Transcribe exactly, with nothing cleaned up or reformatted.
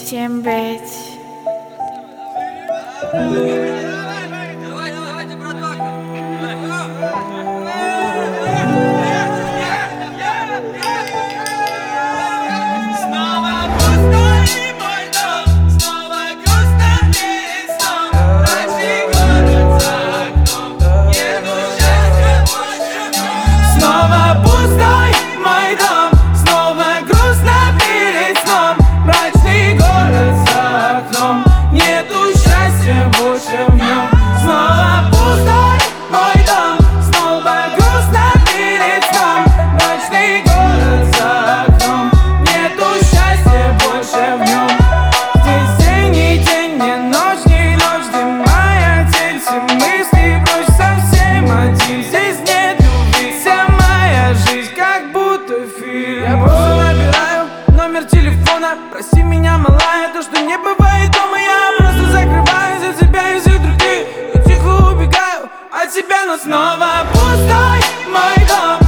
чем быть. Давай, давайте, братва. Снова пустой мой дом, снова грустно перед сном. Ночный город за окном, нету счастья больше в нем. Снова пустой мой дом, снова грустно перед сном. Мрачный город за окном, нету счастья больше в нем. Снова пустой мой дом, снова грустно перед сном. Мрачный город за окном, нету счастья больше в нем. Здесь день не день, не ночь, не ночь, где моя тень, все мысли прочь, совсем один. Здесь нет любви, вся моя жизнь как будто фильм. Я просто набираю номер телефона, прости меня, малая, то, что не бывает дома. Я просто закрываю за тебя и всех других, и тихо убегаю от тебя, но снова пустой мой дом.